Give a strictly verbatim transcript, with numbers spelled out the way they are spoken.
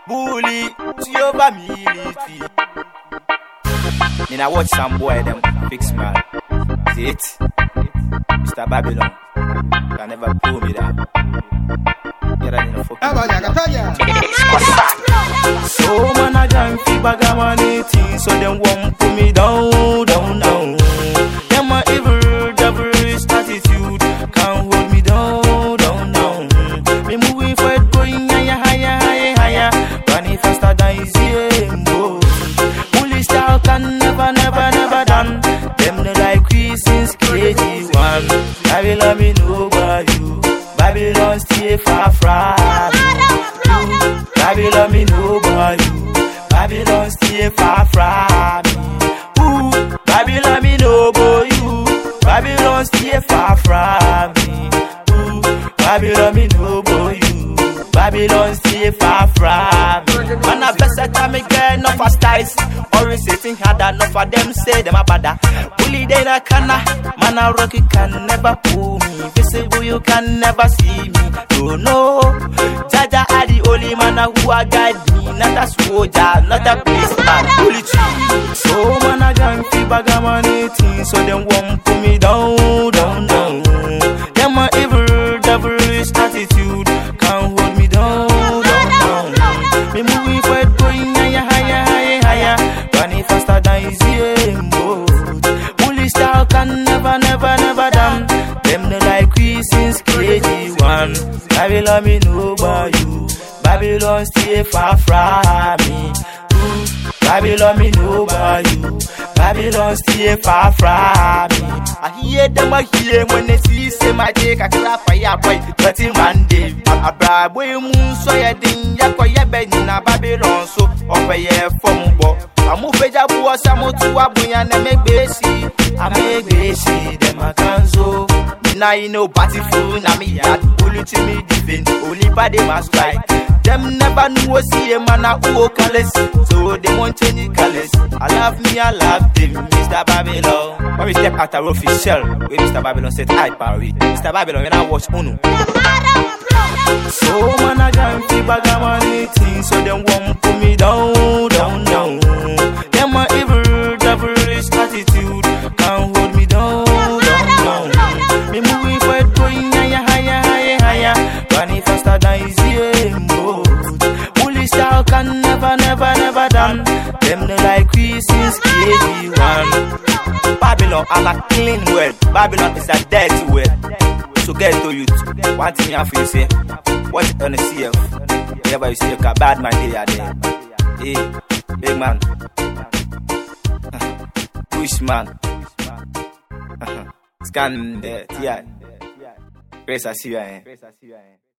bully, to over military. Then I watch some boy them fix man. See it? Mister Babylon. Can never pull me down. Get out in the fucking. So man I gang fi bagamani things, so them won't pull me down, down, down. Them my evil, devilish attitude can't hold me down, down, down. Me moving forward, going higher, higher, higher, higher. Running faster than Zimbo. Bully style can never, never, never done. Them no like we since K G one. Babylon me know about you. Babylon stay far from you. Babylon me know about you. Babylon stay far from me. Ooh, Babylon me know about you. Babylon stay far from me. Ooh, Babylon me know about you. Babylon stay far from me. Man a best at time again, enough for styles. Always sitting harder, enough for them say them a bada. Bully they na canna, man a rocky can never pull me. Visible you can never see me. No no, Jaja are the only man who a guide me. Not a soldier, not a policeman. Bully tree. So man a gang fi bagamani things, so them won't pull me down, down, down. Them a evil, devilish attitude can't hold me down, down, down. Me moving forward, going higher, higher, higher, higher. Running faster than Zimbo. Bully style can never, never, never done. Them no like we since K G one. Babylon me know about you. Babylon stay far from me. Ooh, Babylon me know about you. Babylon stay far from me. I hear them I hear when they see say my dick I clap for ya boy. thirty man day. A bra boy moon so ya din ya kwa ya ben na Babylon so over ya from bo. I move a job was a motu abuya na make besi. I make besi them a canzo. Now you know party fool, now me that bully to me defend. Only by the must strike. Them never knew a see a man who colors, so they won't change the colors. I love me, I love them, Mister Babylon. When we step out of official, where Mister Babylon said I parry. Mister Babylon when I watch Uno. So man I gang fi bagamani things, so them won't pull me down, down, down. Them my evil, devilish attitude can't hold me down, down, down. Me moving forward, going higher, higher, higher, higher. Running faster than Zimbo. Bully style can never, never, never done. Them no like we since K G one. Babylon are a clean word. Babylon is a dirty word. So get to you. One thing you have to say. Watch it on the C F. Whenever you see a bad man here, there. Hey, big man. Push man. Scan the T I. Grace, I see you.